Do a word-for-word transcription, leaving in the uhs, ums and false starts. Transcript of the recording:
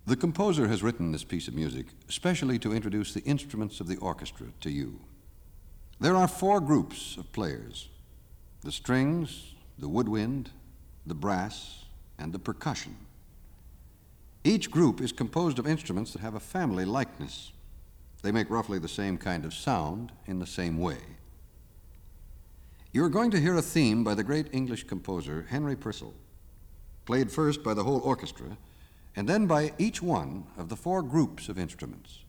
The composer has written this piece of music especially to introduce the instruments of the orchestra to you. There are four groups of players: the strings, the woodwind, the brass, and the percussion. Each group is composed of instruments that have a family likeness. They make roughly the same kind of sound in the same way. You're going to hear a theme by the great English composer Henry Purcell, played first by the whole orchestra and then by each one of the four groups of instruments.